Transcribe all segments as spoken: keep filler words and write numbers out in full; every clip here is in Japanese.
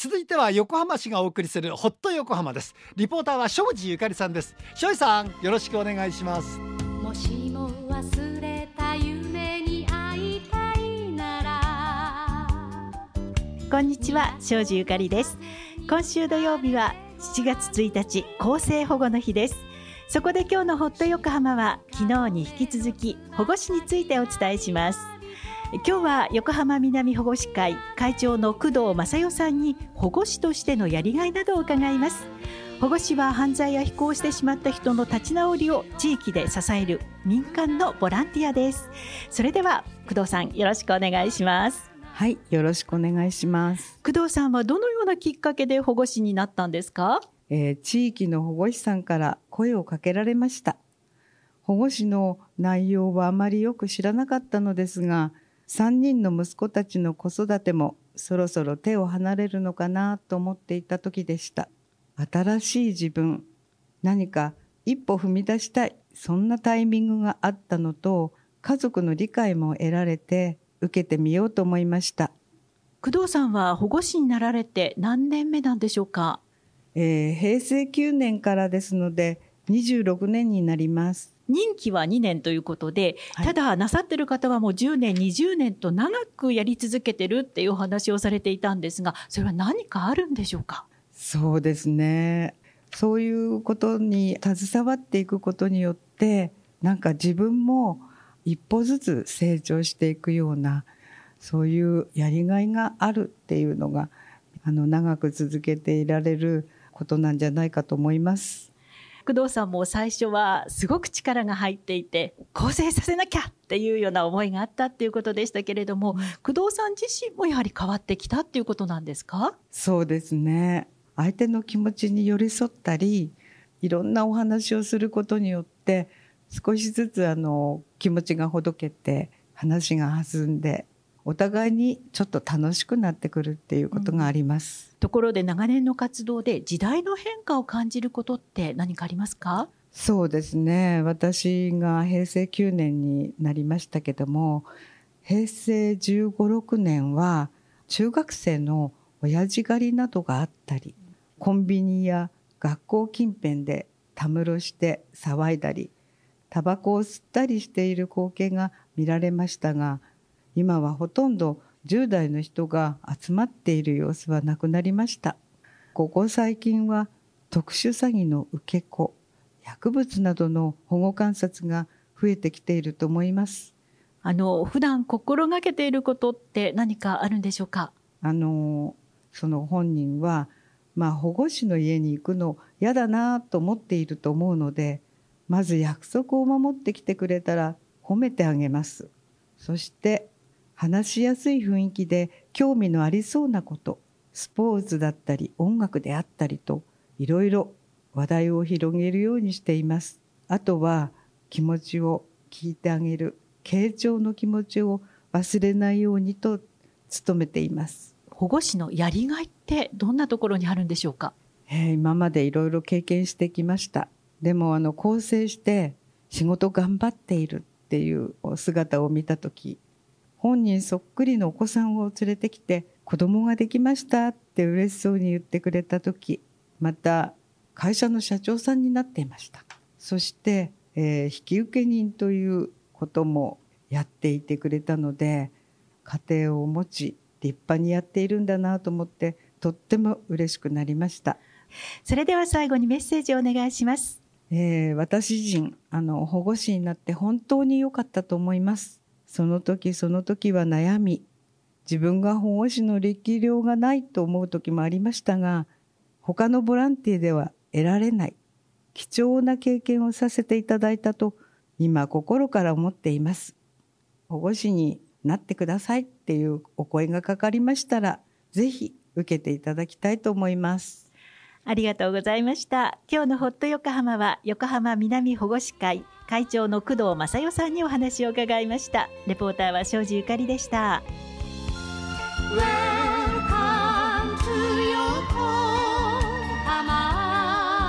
続いては横浜市がお送りするホット横浜です。リポーターは庄司ゆかりさんです。庄司さん、よろしくお願いします。 もしも忘れた夢に会いたいなら。 こんにちは、庄司ゆかりです。今週土曜日はしちがつついたち、更生保護の日です。そこで今日のホット横浜は昨日に引き続き保護司についてお伝えします。今日は横浜南保護司会会長の工藤正代さんに保護司としてのやりがいなどを伺います。保護司は犯罪や非行してしまった人の立ち直りを地域で支える民間のボランティアです。それでは工藤さん、よろしくお願いします。 はい、よろしくお願いします。 工藤さんはどのようなきっかけで保護司になったんですか？ えー、地域の保護司さんから声をかけられました。保護司の内容はあまりよく知らなかったのですが、さんにんの息子たちの子育てもそろそろ手を離れるのかなと思っていた時でした。新しい自分、何か一歩踏み出したい、そんなタイミングがあったのと、家族の理解も得られて受けてみようと思いました。 工藤さんは保護司になられて何年目なんでしょうか？ えー、へいせいきゅうねんからですのでにじゅうろくねんになります。 任期はにねんということで、はい、ただなさってる方はもうじゅうねんにじゅうねんと長くやり続けてるっていうお話をされていたんですが、それは何かあるんでしょうか？ そうですね、そういうことに携わっていくことによって、なんか自分も一歩ずつ成長していくような、そういうやりがいがあるっていうのが、あの長く続けていられることなんじゃないかと思います。 工藤さんも最初はすごく力が入っていて、更生させなきゃっていうような思いがあったっていうことでしたけれども、工藤さん自身もやはり変わってきたっていうことなんですか？ そうですね、相手の気持ちに寄り添ったり、いろんなお話をすることによって少しずつあの気持ちがほどけて、話が弾んで、お互いにちょっと楽しくなってくるっていうことがあります、 うん、ところで長年の活動で時代の変化を感じることって何かありますか？ そうですね、私がへいせいきゅうねんになりましたけども、へいせいじゅうご、ろくねんは中学生の親父狩りなどがあったり、コンビニや学校近辺でたむろして騒いだり、タバコを吸ったりしている光景が見られましたが、今はほとんどじゅう代の人が集まっている様子はなくなりました。ここ最近は特殊詐欺の受け子、薬物などの保護観察が増えてきていると思います。 あの普段心がけていることって何かあるんでしょうか？ あのその本人は、まあ、保護司の家に行くの嫌だなと思っていると思うので、まず約束を守ってきてくれたら褒めてあげます。そして話しやすい雰囲気で興味のありそうなこと、スポーツだったり音楽であったりと、いろいろ話題を広げるようにしています。あとは気持ちを聞いてあげる、傾聴の気持ちを忘れないようにと努めています。 保護司のやりがいってどんなところにあるんでしょうか？ えー、今までいろいろ経験してきました。でもあの更生して仕事頑張っているっていう姿を見たとき、本人そっくりのお子さんを連れてきて、子供ができましたって嬉しそうに言ってくれたとき、また会社の社長さんになっていました。そして、えー、引受人ということもやっていてくれたので、家庭を持ち立派にやっているんだなと思って、とっても嬉しくなりました。 それでは最後にメッセージをお願いします。 えー、私自身あの保護司になって本当に良かったと思います。その時その時は悩み、自分が保護司の力量がないと思う時もありましたが、他のボランティアでは得られない貴重な経験をさせていただいたと今心から思っています。保護司になってくださいっていうお声がかかりましたら、ぜひ受けていただきたいと思います。 ありがとうございました。今日のホット横浜は横浜南保護司会会長の工藤正代さんにお話を伺いました。レポーターは庄司ゆかりでした。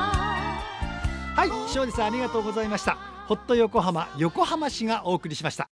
はい、庄司さんありがとうございました。ホット横浜、横浜市がお送りしました。